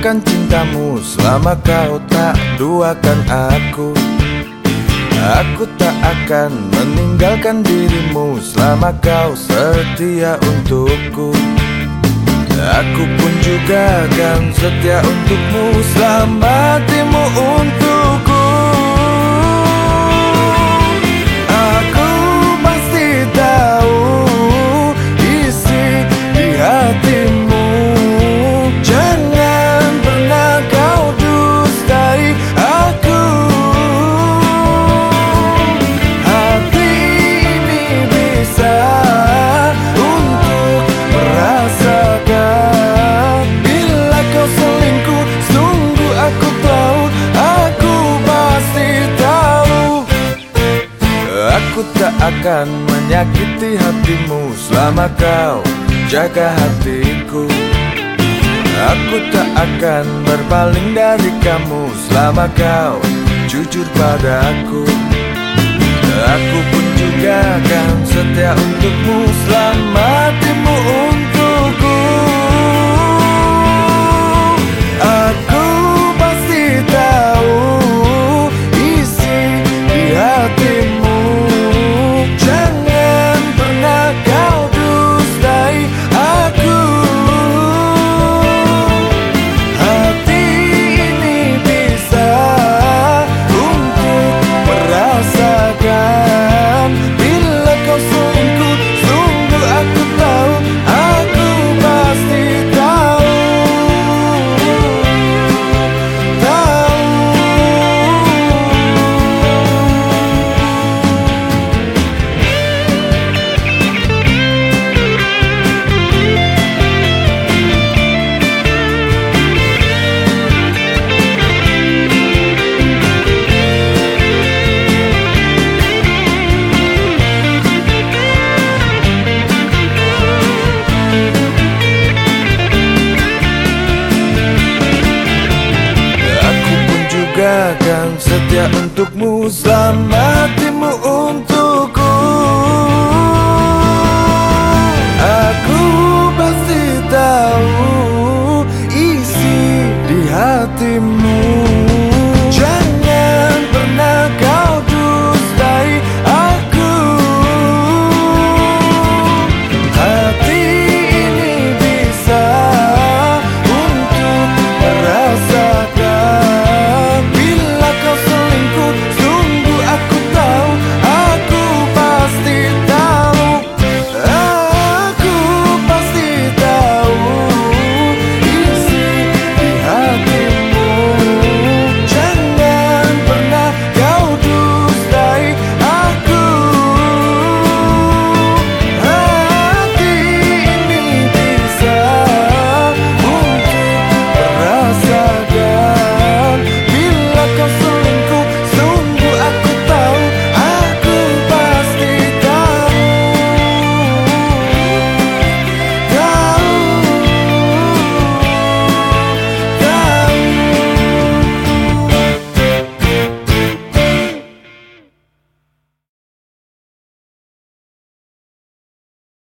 akan cintamu selama kau tak duakan aku. Aku tak akan meninggalkan dirimu selama kau setia untukku. Aku pun juga akan setia untukmu selama hatimu untukku. Aku pasti tahu isi di hatimu. Jangan pernah kau dustai aku. Hati ini bisa untuk merasakan. Bila kau selingkuh, sungguh aku tahu. Aku pasti tahu. Aku tak akan menyakiti hatimu selama kau jaga hatiku. Aku tak akan berpaling dari kamu selama kau jujur padaku. Aku pun juga akan setia untukmu selama hatimu untukku. Aku pasti tahu isi di hatimu. Jangan pernah kau dustai aku. Hati ini bisa untuk merasakan. Bila kau selingkuh, sungguh aku tahu. Aku pasti tahu. Aku pun juga akan setia untukmu selama